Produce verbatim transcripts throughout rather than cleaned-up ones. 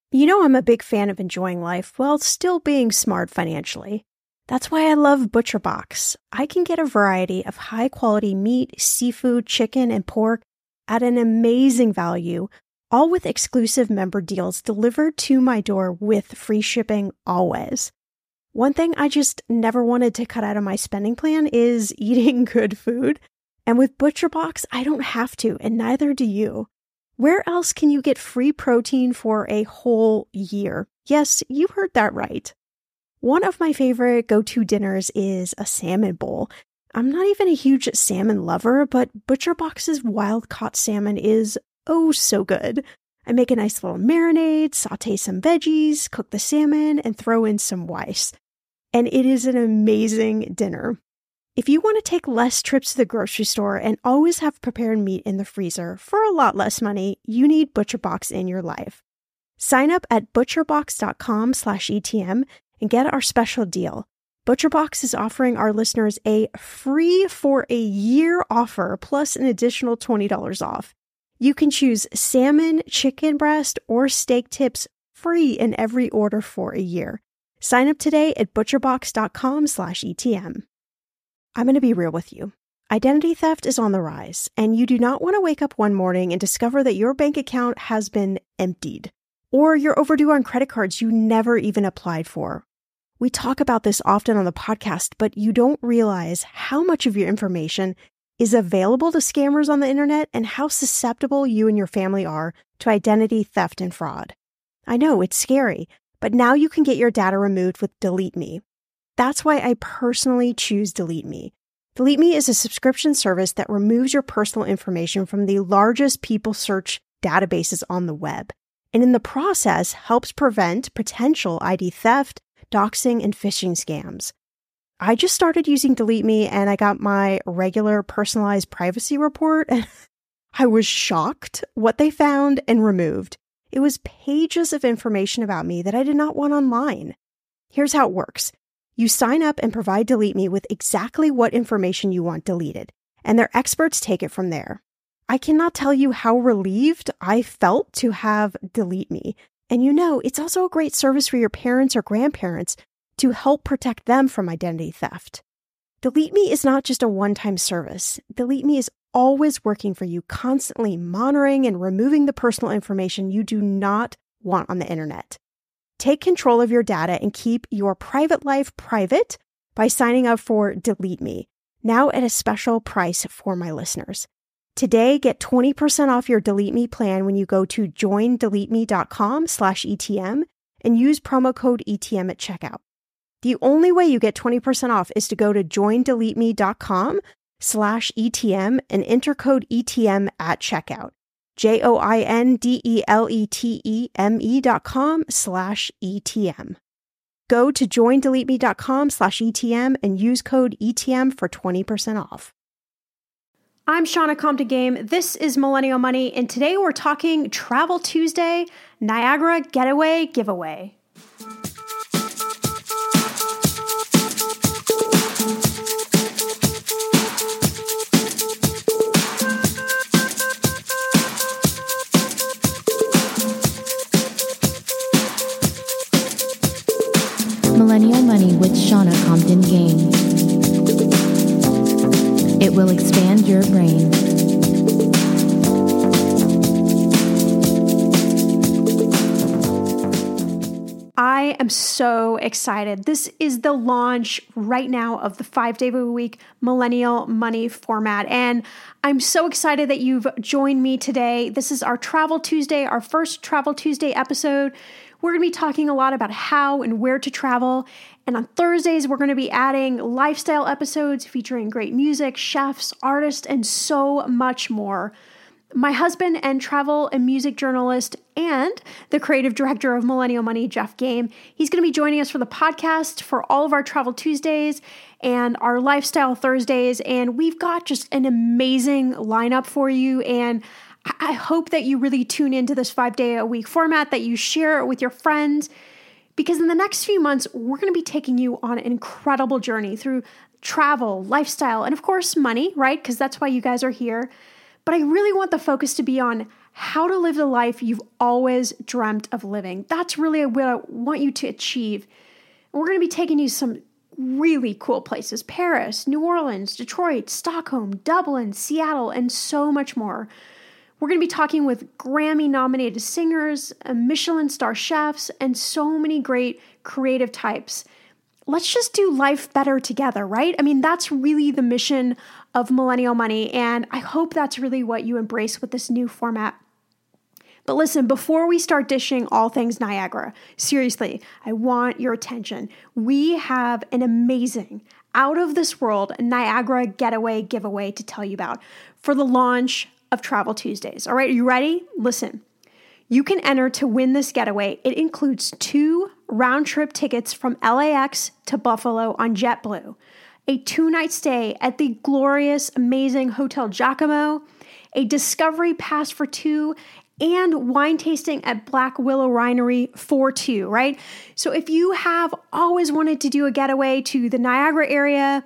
You know I'm a big fan of enjoying life while still being smart financially. That's why I love ButcherBox. I can get a variety of high-quality meat, seafood, chicken, and pork at an amazing value, all with exclusive member deals delivered to my door with free shipping always. One thing I just never wanted to cut out of my spending plan is eating good food. And with ButcherBox, I don't have to, and neither do you. Where else can you get free protein for a whole year? Yes, you heard that right. One of my favorite go-to dinners is a salmon bowl. I'm not even a huge salmon lover, but ButcherBox's wild-caught salmon is oh so good. I make a nice little marinade, saute some veggies, cook the salmon, and throw in some rice. And it is an amazing dinner. If you want to take less trips to the grocery store and always have prepared meat in the freezer for a lot less money, you need ButcherBox in your life. Sign up at butcherbox.com slash ETM and get our special deal. ButcherBox is offering our listeners a free for a year offer plus an additional twenty dollars off. You can choose salmon, chicken breast, or steak tips free in every order for a year. Sign up today at butcherbox.com slash ETM. I'm going to be real with you. Identity theft is on the rise, and you do not want to wake up one morning and discover that your bank account has been emptied, or you're overdue on credit cards you never even applied for. We talk about this often on the podcast, but you don't realize how much of your information is available to scammers on the internet and how susceptible you and your family are to identity theft and fraud. I know, it's scary, but now you can get your data removed with Delete Me. That's why I personally choose Delete Me. Delete Me is a subscription service that removes your personal information from the largest people search databases on the web, and in the process helps prevent potential I D theft, doxing, and phishing scams. I just started using Delete Me and I got my regular personalized privacy report and I was shocked what they found and removed. It was pages of information about me that I did not want online. Here's how it works. You sign up and provide Delete Me with exactly what information you want deleted, and their experts take it from there. I cannot tell you how relieved I felt to have Delete Me. And you know, it's also a great service for your parents or grandparents to help protect them from identity theft. Delete Me is not just a one-time service. Delete Me is always working for you, constantly monitoring and removing the personal information you do not want on the internet. Take control of your data and keep your private life private by signing up for Delete Me, now at a special price for my listeners. Today, get twenty percent off your Delete Me plan when you go to joindeleteme.com slash ETM and use promo code E T M at checkout. The only way you get twenty percent off is to go to joindeleteme.com slash ETM and enter code E T M at checkout. J-O-I-N-D-E-L-E-T-E-M-E dot com slash E-T-M. Go to joindeleteme.com slash E-T-M and use code E T M for twenty percent off. I'm Shauna Compton Game. This is Millennial Money, and today we're talking Travel Tuesday, Niagara Getaway Giveaway. Millennial Money with Shauna Compton Game. It will expand your brain. I am so excited. This is the launch right now of the five-day-a-week Millennial Money format, and I'm so excited that you've joined me today. This is our Travel Tuesday, our first Travel Tuesday episode. We're going to be talking a lot about how and where to travel. And on Thursdays, we're going to be adding lifestyle episodes featuring great music, chefs, artists, and so much more. My husband and travel and music journalist and the creative director of Millennial Money, Jeff Game, he's going to be joining us for the podcast for all of our Travel Tuesdays and our Lifestyle Thursdays. And we've got just an amazing lineup for you. And I hope that you really tune into this five-day-a-week format, that you share it with your friends, because in the next few months, we're going to be taking you on an incredible journey through travel, lifestyle, and of course, money, right? Because that's why you guys are here. But I really want the focus to be on how to live the life you've always dreamt of living. That's really what I want you to achieve. And we're going to be taking you to some really cool places: Paris, New Orleans, Detroit, Stockholm, Dublin, Seattle, and so much more. We're going to be talking with Grammy-nominated singers, Michelin star chefs, and so many great creative types. Let's just do life better together, right? I mean, that's really the mission of Millennial Money, and I hope that's really what you embrace with this new format. But listen, before we start dishing all things Niagara, seriously, I want your attention. We have an amazing, out-of-this-world Niagara getaway giveaway to tell you about for the launch of Travel Tuesdays. All right, are you ready? Listen, you can enter to win this getaway. It includes two round-trip tickets from L A X to Buffalo on JetBlue, a two-night stay at the glorious, amazing Hotel Giacomo, a discovery pass for two, and wine tasting at Black Willow Winery for two, right? So if you have always wanted to do a getaway to the Niagara area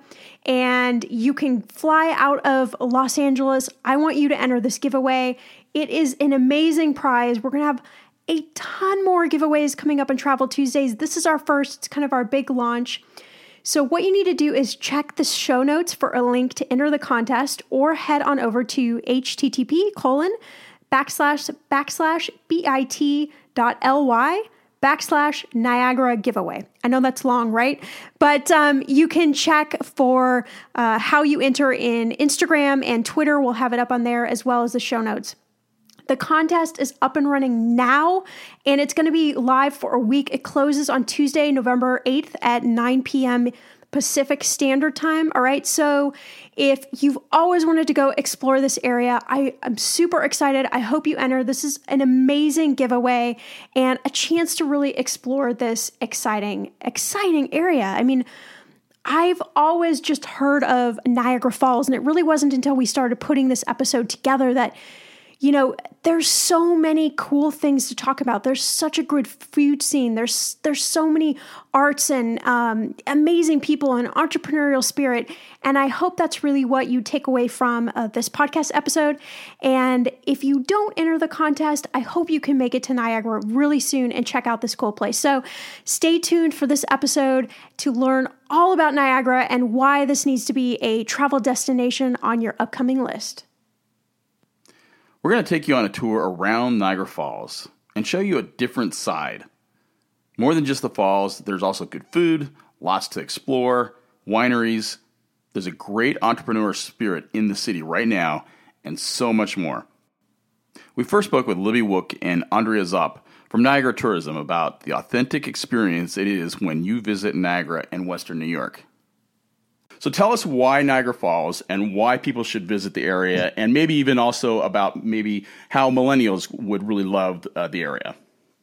and you can fly out of Los Angeles, I want you to enter this giveaway. It is an amazing prize. We're going to have a ton more giveaways coming up on Travel Tuesdays. This is our first. It's kind of our big launch. So what you need to do is check the show notes for a link to enter the contest, or head on over to http colon backslash backslash bit dot ly backslash Niagara giveaway. I know that's long, right? But um, you can check for uh, how you enter in Instagram and Twitter. We'll have it up on there, as well as the show notes. The contest is up and running now, and it's going to be live for a week. It closes on Tuesday, November eighth at nine p.m. Pacific Standard Time. All right. So if you've always wanted to go explore this area, I am super excited. I hope you enter. This is an amazing giveaway and a chance to really explore this exciting, exciting area. I mean, I've always just heard of Niagara Falls, and it really wasn't until we started putting this episode together that, you know, there's so many cool things to talk about. There's such a good food scene. There's there's so many arts and um, amazing people and entrepreneurial spirit. And I hope that's really what you take away from uh, this podcast episode. And if you don't enter the contest, I hope you can make it to Niagara really soon and check out this cool place. So stay tuned for this episode to learn all about Niagara and why this needs to be a travel destination on your upcoming list. We're going to take you on a tour around Niagara Falls and show you a different side. More than just the falls, there's also good food, lots to explore, wineries. There's a great entrepreneur spirit in the city right now, and so much more. We first spoke with Libby Wook and Andrea Zopp from Niagara Tourism about the authentic experience it is when you visit Niagara and Western New York. So tell us why Niagara Falls and why people should visit the area, and maybe even also about maybe how millennials would really love uh, the area.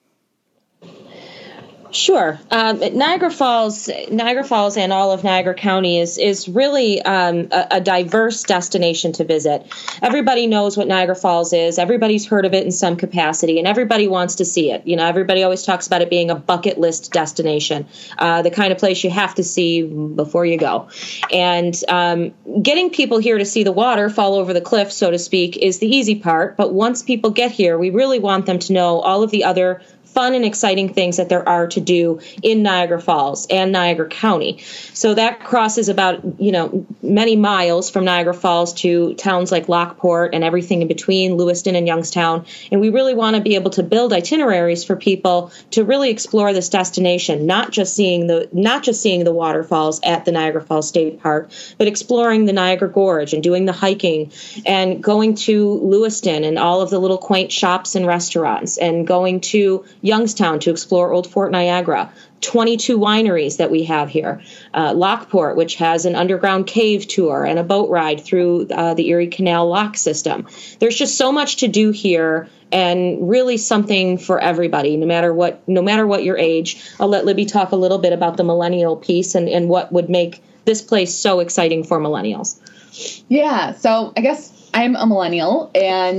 Sure. Um, Niagara Falls, Niagara Falls and all of Niagara County is is really um, a, a diverse destination to visit. Everybody knows what Niagara Falls is. Everybody's heard of it in some capacity, and everybody wants to see it. You know, everybody always talks about it being a bucket list destination, uh, the kind of place you have to see before you go. And um, getting people here to see the water fall over the cliff, so to speak, is the easy part. But once people get here, we really want them to know all of the other fun and exciting things that there are to do in Niagara Falls and Niagara County. So that crosses about, you know, many miles from Niagara Falls to towns like Lockport and everything in between, Lewiston and Youngstown. And we really want to be able to build itineraries for people to really explore this destination, not just seeing the not just seeing the waterfalls at the Niagara Falls State Park, but exploring the Niagara Gorge and doing the hiking and going to Lewiston and all of the little quaint shops and restaurants, and going to Youngstown to explore Old Fort Niagara, twenty-two wineries that we have here, uh, Lockport, which has an underground cave tour and a boat ride through uh, the Erie Canal lock system. There's just so much to do here, and really something for everybody, no matter what, no matter what your age. I'll let Libby talk a little bit about the millennial piece and, and what would make this place so exciting for millennials. Yeah, so I guess I'm a millennial, and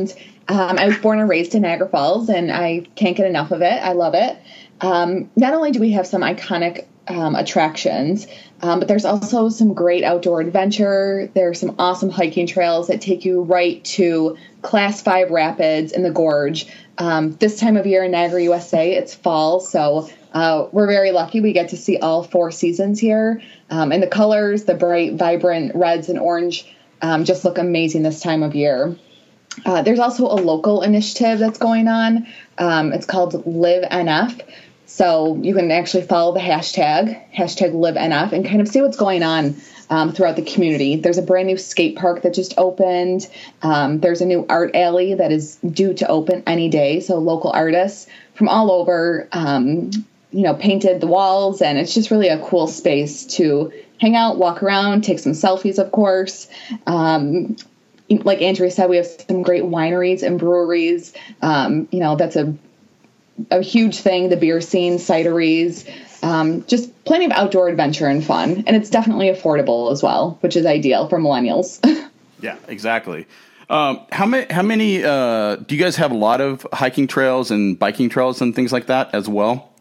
Um, I was born and raised in Niagara Falls, and I can't get enough of it. I love it. Um, not only do we have some iconic um, attractions, um, but there's also some great outdoor adventure. There are some awesome hiking trails that take you right to Class five Rapids in the Gorge. Um, this time of year in Niagara, U S A, it's fall, so uh, we're very lucky. We get to see all four seasons here. Um, and the colors, the bright, vibrant reds and orange, um, just look amazing this time of year. Uh, there's also a local initiative that's going on. Um, it's called Live N F. So you can actually follow the hashtag, hashtag Live N F, and kind of see what's going on um, throughout the community. There's a brand new skate park that just opened. Um, there's a new art alley that is due to open any day. So local artists from all over, um, you know, painted the walls, and it's just really a cool space to hang out, walk around, take some selfies, of course. Um, like Andrea said, we have some great wineries and breweries. Um, you know, that's a a huge thing, the beer scene, cideries, um, just plenty of outdoor adventure and fun. And it's definitely affordable as well, which is ideal for millennials. Yeah, exactly. Um, how many, how many, uh, do you guys have a lot of hiking trails and biking trails and things like that as well?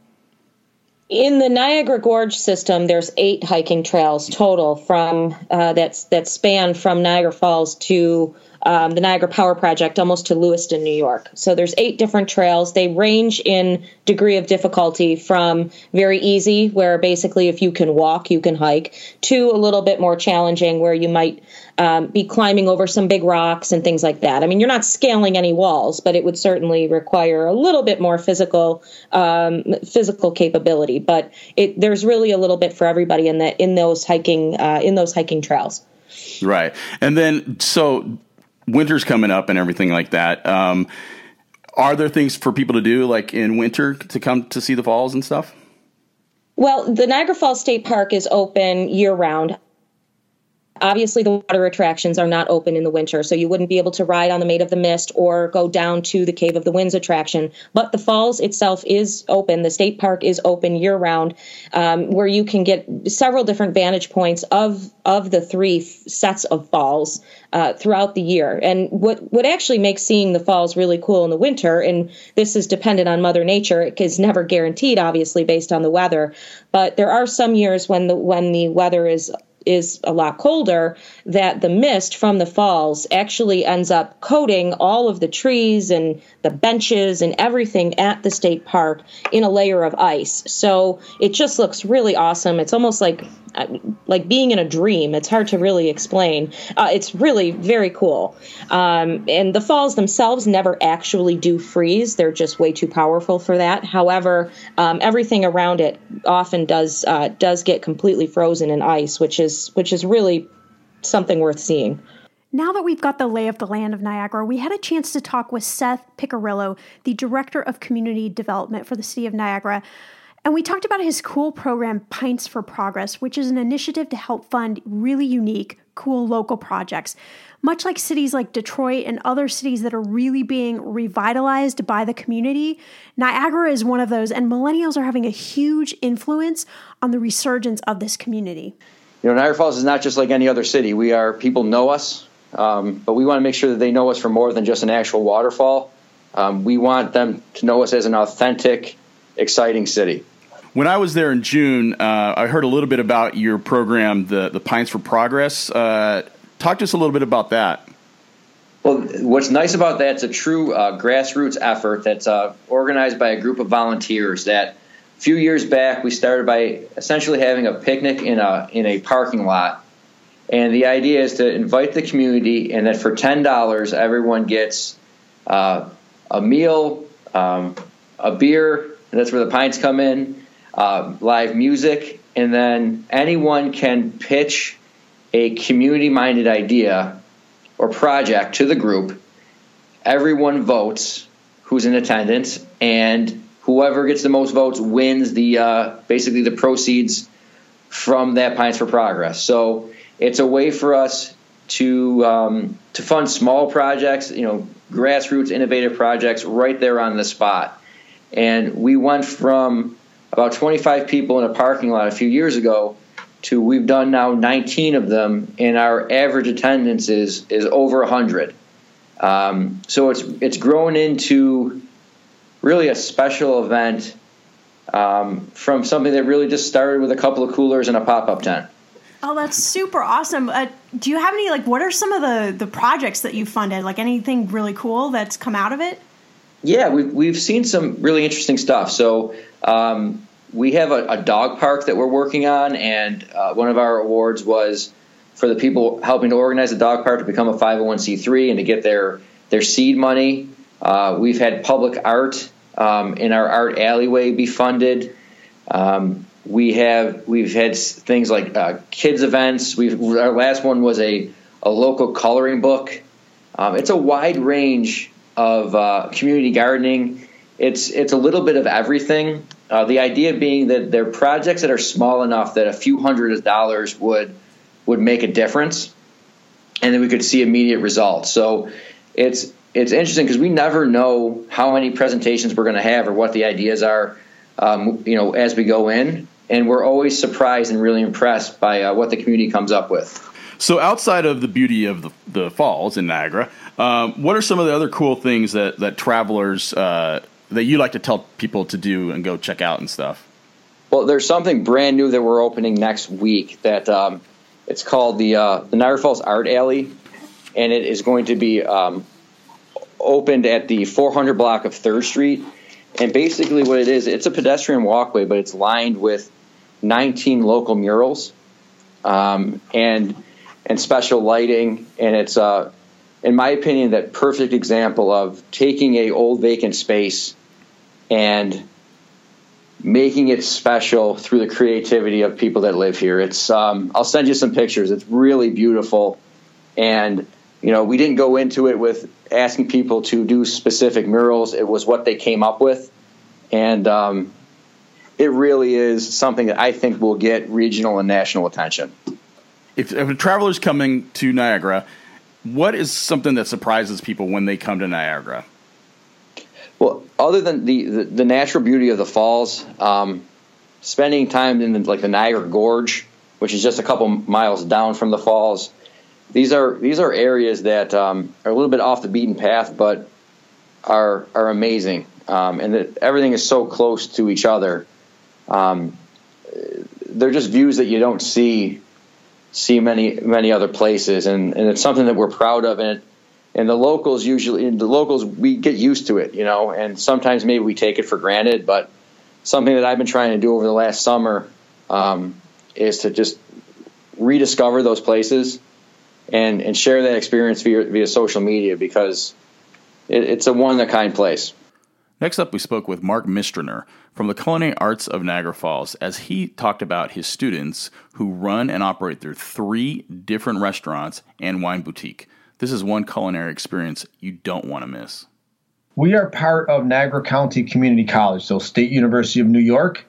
In the Niagara Gorge system, there's eight hiking trails total from uh, that's that span from Niagara Falls to um, the Niagara Power Project, almost to Lewiston, New York. So there's eight different trails. They range in degree of difficulty from very easy, where basically if you can walk, you can hike, to a little bit more challenging, where you might um, be climbing over some big rocks and things like that. I mean, you're not scaling any walls, but it would certainly require a little bit more physical um, physical capability. But it, there's really a little bit for everybody in that in those hiking uh, in those hiking trails. Right, and then so. Winter's coming up and everything like that. Um, are there things for people to do, like in winter, to come to see the falls and stuff? Well, the Niagara Falls State Park is open year-round. Obviously, the water attractions are not open in the winter, so you wouldn't be able to ride on the Maid of the Mist or go down to the Cave of the Winds attraction. But the falls itself is open. The state park is open year-round, um, where you can get several different vantage points of of the three f- sets of falls uh, throughout the year. And what, what actually makes seeing the falls really cool in the winter, and this is dependent on Mother Nature, it is never guaranteed, obviously, based on the weather, but there are some years when the when the weather is is a lot colder, that the mist from the falls actually ends up coating all of the trees and the benches and everything at the state park in a layer of ice. So it just looks really awesome. It's almost like like being in a dream. It's hard to really explain. Uh, it's really very cool. Um, and the falls themselves never actually do freeze. They're just way too powerful for that. However, um, everything around it often does uh, does get completely frozen in ice, which is which is really something worth seeing. Now that we've got the lay of the land of Niagara, we had a chance to talk with Seth Piccirillo, the Director of Community Development for the City of Niagara. And we talked about his cool program, Pints for Progress, which is an initiative to help fund really unique, cool local projects. Much like cities like Detroit and other cities that are really being revitalized by the community, Niagara is one of those, and millennials are having a huge influence on the resurgence of this community. You know, Niagara Falls is not just like any other city. We are, people know us, um, but we want to make sure that they know us for more than just an actual waterfall. Um, we want them to know us as an authentic, exciting city. When I was there in June, uh, I heard a little bit about your program, the, the Pints for Progress. Uh, talk to us a little bit about that. Well, what's nice about that, it's a true uh, grassroots effort that's uh, organized by a group of volunteers that a few years back we started by essentially having a picnic in a in a parking lot. And the idea is to invite the community, and that for ten dollars everyone gets uh, a meal, um, a beer, and that's where the pints come in, Uh, live music, and then anyone can pitch a community-minded idea or project to the group. Everyone votes who's in attendance, and whoever gets the most votes wins the uh, basically the proceeds from that Pints for Progress. So it's a way for us to um, to fund small projects, you know, grassroots innovative projects right there on the spot. And we went from about twenty-five people in a parking lot a few years ago to we've done now nineteen of them, and our average attendance is, is over one hundred. Um, so it's it's grown into really a special event um, from something that really just started with a couple of coolers and a pop-up tent. Oh, that's super awesome. Uh, do you have any, like, what are some of the, the projects that you funded? Like anything really cool that's come out of it? Yeah, we've, we've seen some really interesting stuff. So um, we have a, a dog park that we're working on, and uh, one of our awards was for the people helping to organize the dog park to become a five oh one c three and to get their, their seed money. Uh, we've had public art um, in our art alleyway be funded. Um, we have we've had things like uh, kids events. We've our last one was a a local coloring book. Um, it's a wide range of uh, community gardening. It's it's a little bit of everything. Uh, the idea being that they're projects that are small enough that a few hundred of dollars would would make a difference, and then we could see immediate results. So it's it's interesting because we never know how many presentations we're going to have or what the ideas are, um, you know, as we go in, and we're always surprised and really impressed by uh, what the community comes up with. So outside of the beauty of the, the falls in Niagara, um, what are some of the other cool things that, that travelers, uh, that you like to tell people to do and go check out and stuff? Well, there's something brand new that we're opening next week that um, it's called the, uh, the Niagara Falls Art Alley, and it is going to be um, opened at the four hundred block of third Street. And basically what it is, it's a pedestrian walkway, but it's lined with nineteen local murals um, and and special lighting. And it's, uh, in my opinion, that perfect example of taking a old vacant space and making it special through the creativity of people that live here. It's um, I'll send you some pictures. It's really beautiful. And, you know, we didn't go into it with asking people to do specific murals. It was what they came up with. And um, it really is something that I think will get regional and national attention. If, if a traveler's coming to Niagara, what is something that surprises people when they come to Niagara? Well, other than the, the, the natural beauty of the falls, um, spending time in the, like the Niagara Gorge, which is just a couple miles down from the falls, these are these are areas that um, are a little bit off the beaten path, but are are amazing, um, and that everything is so close to each other. Um, they're just views that you don't see see many many other places, and, and it's something that we're proud of. And it, and the locals usually, and the locals, we get used to it, you know. And sometimes maybe we take it for granted, but something that I've been trying to do over the last summer um, is to just rediscover those places and and share that experience via via social media, because it, it's a one of a kind place. Next up, we spoke with Mark Mistriner from the Culinary Arts of Niagara Falls as he talked about his students who run and operate their three different restaurants and wine boutique. This is one culinary experience you don't want to miss. We are part of Niagara County Community College, so State University of New York,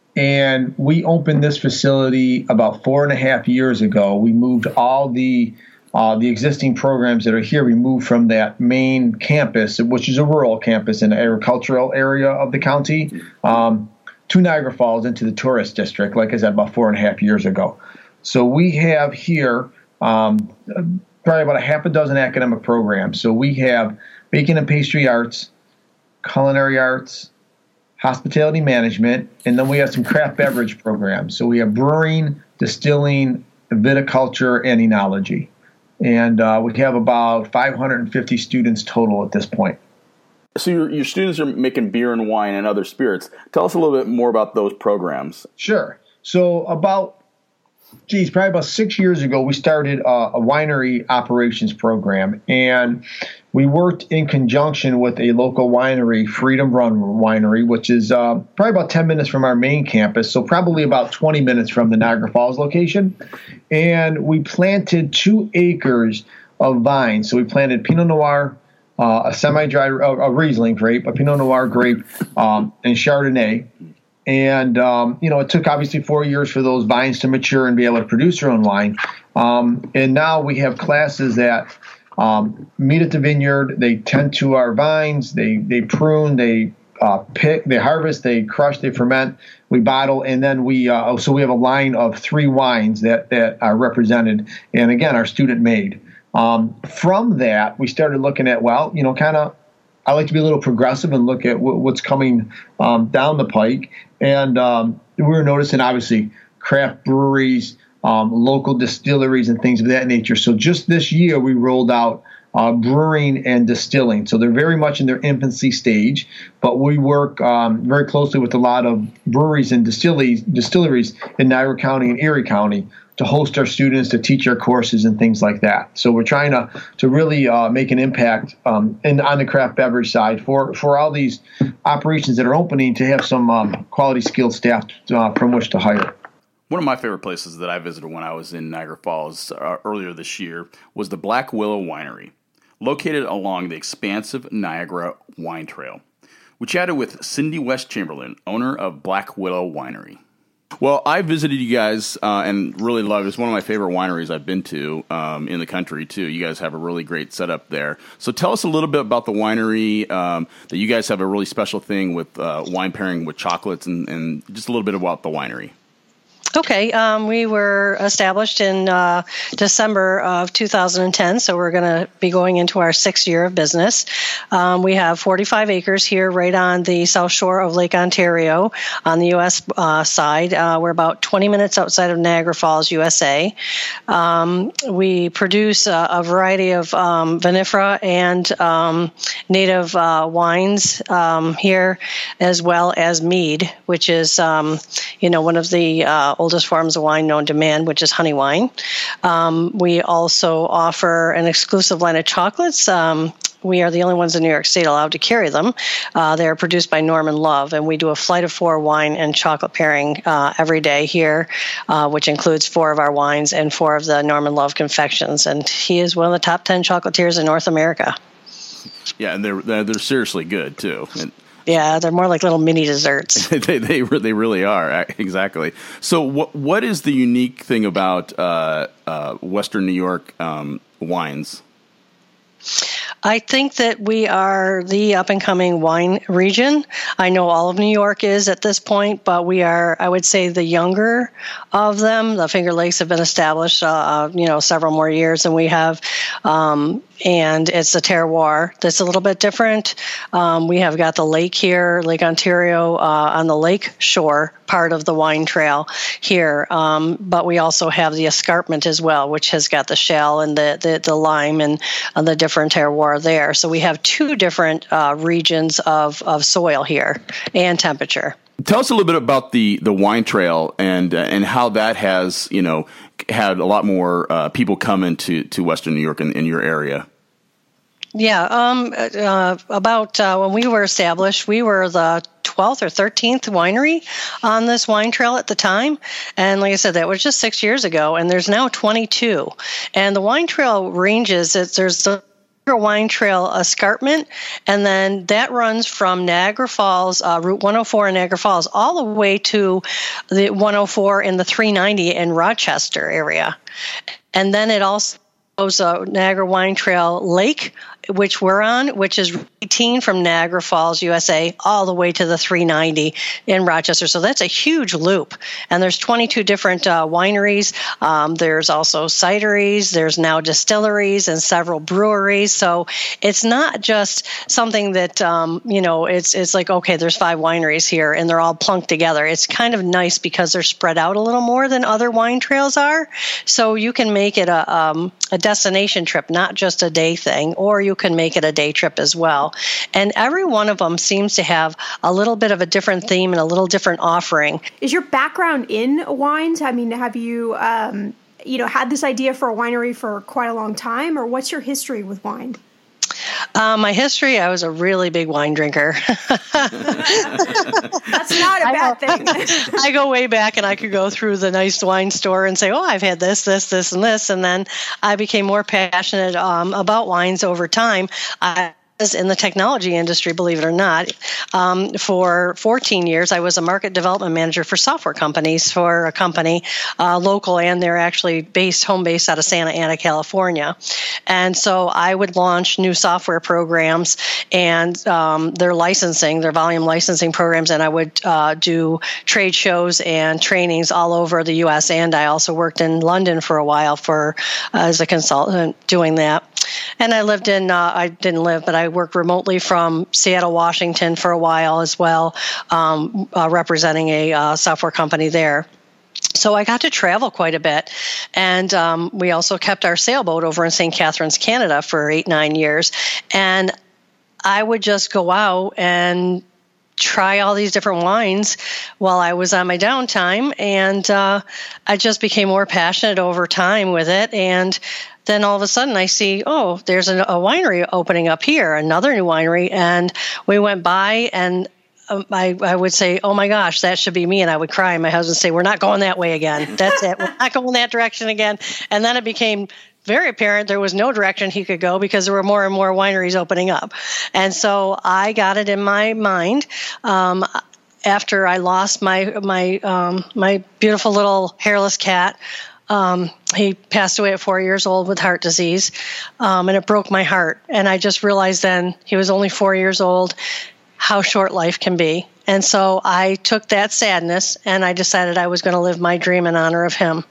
and we opened this facility about four and a half years ago. We moved all the Uh, the existing programs that are here, we moved from that main campus, which is a rural campus in the agricultural area of the county, um, to Niagara Falls into the tourist district, like I said, about four and a half years ago. So we have here um, probably about a half a dozen academic programs. So we have baking and pastry arts, culinary arts, hospitality management, and then we have some craft beverage programs. So we have brewing, distilling, viticulture, and enology. And uh, we have about five hundred fifty students total at this point. So your, your students are making beer and wine and other spirits. Tell us a little bit more about those programs. Sure. So about, geez, probably about six years ago, we started a, a winery operations program. And we worked in conjunction with a local winery, Freedom Run Winery, which is uh, probably about ten minutes from our main campus, so probably about twenty minutes from the Niagara Falls location. And we planted two acres of vines. So we planted Pinot Noir, uh, a semi-dry, a, a Riesling grape, a Pinot Noir grape, um, and Chardonnay. And, um, you know, it took obviously four years for those vines to mature and be able to produce their own wine. Um, and now we have classes that Um, meet at the vineyard. They tend to our vines. They they prune. They uh, pick. They harvest. They crush. They ferment. We bottle, and then we. Uh, so we have a line of three wines that that are represented, and again, are student made. Um, from that, we started looking at, well, you know, kind of, I like to be a little progressive and look at w- what's coming um, down the pike. And um, we were noticing, obviously, craft breweries, um, local distilleries, and things of that nature. So just this year, we rolled out uh, brewing and distilling. So they're very much in their infancy stage, but we work um, very closely with a lot of breweries and distilleries, distilleries in Niagara County and Erie County to host our students, to teach our courses and things like that. So we're trying to to really uh, make an impact um, in, on the craft beverage side for, for all these operations that are opening, to have some um, quality skilled staff uh, from which to hire. One of my favorite places that I visited when I was in Niagara Falls uh, earlier this year was the Black Willow Winery, located along the expansive Niagara Wine Trail. We chatted with Cindy West Chamberlain, owner of Black Willow Winery. Well, I visited you guys uh, and really loved it. It's one of my favorite wineries I've been to um, in the country, too. You guys have a really great setup there. So tell us a little bit about the winery, um, that you guys have a really special thing with uh, wine pairing with chocolates, and, and just a little bit about the winery. Okay, um, we were established in uh, December of two thousand ten, so we're going to be going into our sixth year of business. Um, we have forty-five acres here right on the south shore of Lake Ontario on the U S uh, side. Uh, we're about twenty minutes outside of Niagara Falls, U S A. Um, we produce a, a variety of um, vinifera and um, native uh, wines um, here, as well as mead, which is, um, you know, one of the uh, oldest forms of wine known to man, which is honey wine. Um, we also offer an exclusive line of chocolates. Um, we are the only ones in New York State allowed to carry them. Uh, they are produced by Norman Love, and we do a flight of four wine and chocolate pairing uh, every day here, uh, which includes four of our wines and four of the Norman Love confections. And he is one of the top ten chocolatiers in North America. Yeah, and they're they're, they're seriously good, too. And yeah, they're more like little mini desserts. they, they they really are, exactly. So what what is the unique thing about uh, uh, Western New York um, wines? I think that we are the up-and-coming wine region. I know all of New York is at this point, but we are, I would say, the younger of them. The Finger Lakes have been established, uh, you know, several more years than we have, um, and it's a terroir that's a little bit different. Um, we have got the lake here, Lake Ontario, uh, on the lake shore part of the wine trail here, um, but we also have the escarpment as well, which has got the shell and the, the, the lime and, and the different terroir there. So we have two different uh, regions of, of soil here and temperature. Tell us a little bit about the, the wine trail and uh, and how that has, you know, had a lot more uh, people come into to Western New York in, in your area. Yeah, um, uh, about uh, when we were established, we were the twelfth or thirteenth winery on this wine trail at the time. And like I said, that was just six years ago, and there's now twenty-two. And the wine trail ranges, it's, there's the Wine Trail escarpment, and then that runs from Niagara Falls, uh, Route one oh four in Niagara Falls, all the way to the one oh four in the three ninety in Rochester area. And then it also goes uh, Niagara Wine Trail Lake, which we're on, which is eighteen from Niagara Falls, U S A, all the way to the three ninety in Rochester. So that's a huge loop. And there's twenty-two different uh, wineries. Um, there's also cideries. There's now distilleries and several breweries. So it's not just something that, um, you know, it's it's like, okay, there's five wineries here and they're all plunked together. It's kind of nice because they're spread out a little more than other wine trails are. So you can make it a, um, a destination trip, not just a day thing, or you can make it a day trip as well. And every one of them seems to have a little bit of a different theme and a little different offering. Is your background in wines? I mean, have you, um, you know, had this idea for a winery for quite a long time, or what's your history with wine? Uh, my history, I was a really big wine drinker. That's not a bad thing. I go way back, and I could go through the nice wine store and say, oh, I've had this, this, this, and this. And then I became more passionate um, about wines over time. I in the technology industry, believe it or not. Um, for fourteen years, I was a market development manager for software companies for a company, uh, local, and they're actually based, home based out of Santa Ana, California. And so I would launch new software programs and um, their licensing, their volume licensing programs, and I would uh, do trade shows and trainings all over the U S. And I also worked in London for a while for uh, as a consultant doing that. And I lived in, uh, I didn't live, but I worked remotely from Seattle, Washington for a while as well, um, uh, representing a uh, software company there. So I got to travel quite a bit. And um, we also kept our sailboat over in Saint Catharines, Canada for eight, nine years. And I would just go out and try all these different wines while I was on my downtime. And uh, I just became more passionate over time with it. And then all of a sudden I see, oh, there's a, a winery opening up here, another new winery. And we went by and um, I, I would say, oh my gosh, that should be me. And I would cry. And my husband would say, we're not going that way again. That's it. We're not going that direction again. And then it became very apparent there was no direction he could go because there were more and more wineries opening up. And so I got it in my mind. Um, after I lost my, my, um, my beautiful little hairless cat, Um, he passed away at four years old with heart disease, um, and it broke my heart. And I just realized then, he was only four years old, how short life can be. And so I took that sadness and I decided I was going to live my dream in honor of him.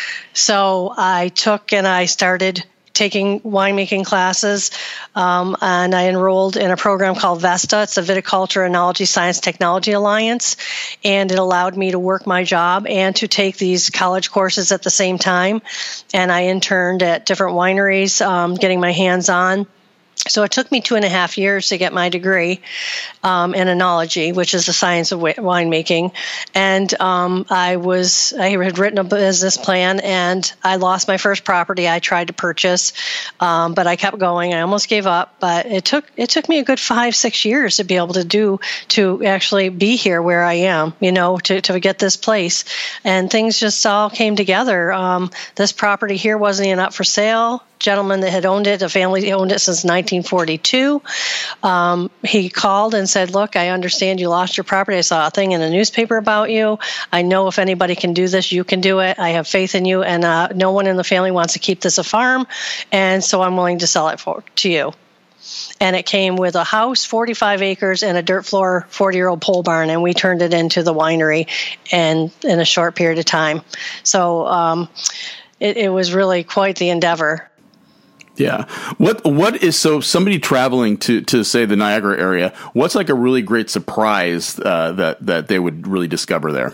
So I took and I started taking winemaking classes, um, and I enrolled in a program called VESTA. It's the Viticulture, Enology, Science, Technology Alliance, and it allowed me to work my job and to take these college courses at the same time. And I interned at different wineries, um, getting my hands on. So it took me two and a half years to get my degree um, in enology, which is the science of winemaking. And um, I was I had written a business plan, and I lost my first property I tried to purchase, um, but I kept going. I almost gave up, but it took it took me a good five six years to be able to do to actually be here where I am. You know, to to get this place, and things just all came together. Um, this property here wasn't even up for sale. Gentleman that had owned it, a family owned it since nineteen forty-two. Um, he called and said, look, I understand you lost your property. I saw a thing in the newspaper about you. I know if anybody can do this, you can do it. I have faith in you, and uh, no one in the family wants to keep this a farm, and so I'm willing to sell it for to you. And it came with a house, forty-five acres, and a dirt floor forty-year-old pole barn, and we turned it into the winery and in a short period of time. So um, it, it was really quite the endeavor. Yeah. What what is so somebody traveling to, to say the Niagara area, what's like a really great surprise uh, that that they would really discover there?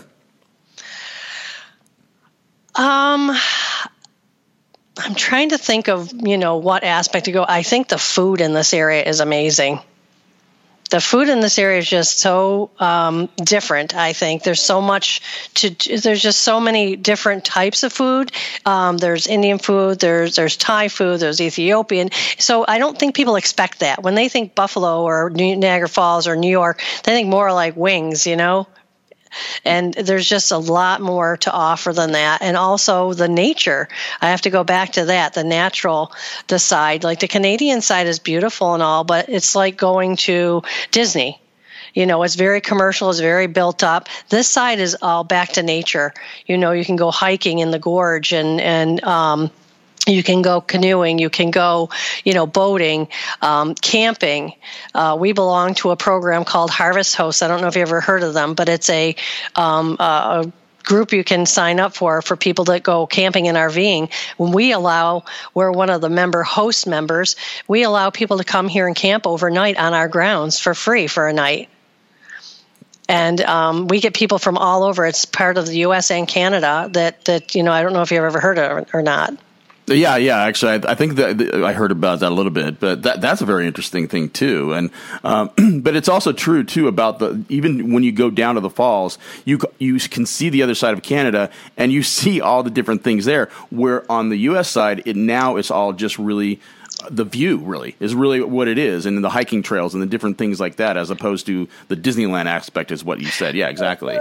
Um I'm trying to think of, you know, what aspect to go. I think the food in this area is amazing. The food in this area is just so um, different, I think. There's so much to, there's just so many different types of food. Um, there's Indian food, there's there's Thai food, there's Ethiopian. So I don't think people expect that. When they think Buffalo or Niagara Falls or New York, they think more like wings, you know? And there's just a lot more to offer than that. And also the nature. I have to go back to that, the natural, the side. Like the Canadian side is beautiful and all, but it's like going to Disney. You know, it's very commercial, it's very built up. This side is all back to nature. You know, you can go hiking in the gorge and, and, um, you can go canoeing, you can go, you know, boating, um, camping. Uh, we belong to a program called Harvest Host. I don't know if you ever heard of them, but it's a, um, a group you can sign up for, for people that go camping and RVing. When we allow, we're one of the member host members, we allow people to come here and camp overnight on our grounds for free for a night. And um, we get people from all over. It's part of the U S and Canada that, that you know, I don't know if you've ever heard of it or not. Yeah, yeah. Actually, I, I think that I heard about that a little bit, but that that's a very interesting thing too. And um, but it's also true too about the even when you go down to the falls, you you can see the other side of Canada and you see all the different things there. Where on the U S side, it now is all just really the view. Really is really what it is, and the hiking trails and the different things like that, as opposed to the Disneyland aspect, is what you said. Yeah, exactly.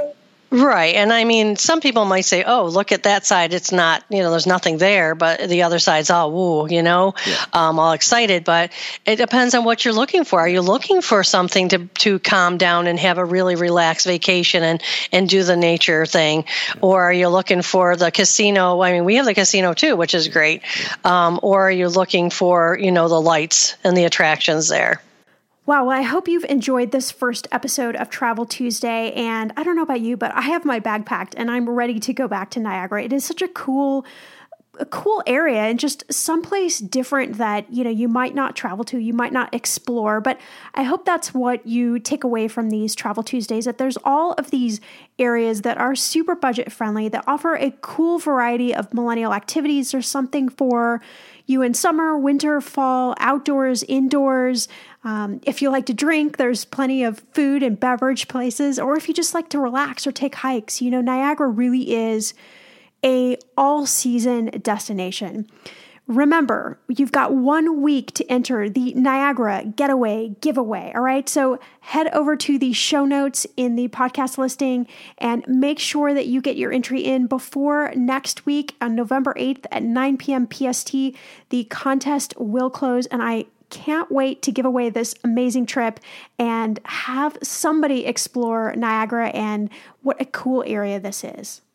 Right. And I mean, some people might say, oh, look at that side. It's not, you know, there's nothing there, but the other side's all, woo, you know, yeah. um, all excited. But it depends on what you're looking for. Are you looking for something to, to calm down and have a really relaxed vacation and, and do the nature thing? Or are you looking for the casino? I mean, we have the casino too, which is great. Um, or are you looking for, you know, the lights and the attractions there? Wow, well, I hope you've enjoyed this first episode of Travel Tuesday, and I don't know about you, but I have my bag packed and I'm ready to go back to Niagara. It is such a cool, a cool area and just someplace different that, you know, you might not travel to, you might not explore, but I hope that's what you take away from these Travel Tuesdays, that there's all of these areas that are super budget friendly, that offer a cool variety of millennial activities. There's something for you in summer, winter, fall, outdoors, indoors. Um, if you like to drink, there's plenty of food and beverage places. Or if you just like to relax or take hikes, you know, Niagara really is a all-season destination. Remember, you've got one week to enter the Niagara Getaway Giveaway, all right? So head over to the show notes in the podcast listing and make sure that you get your entry in before next week on November eighth at nine p.m. P S T. The contest will close, and I can't wait to give away this amazing trip and have somebody explore Niagara and what a cool area this is.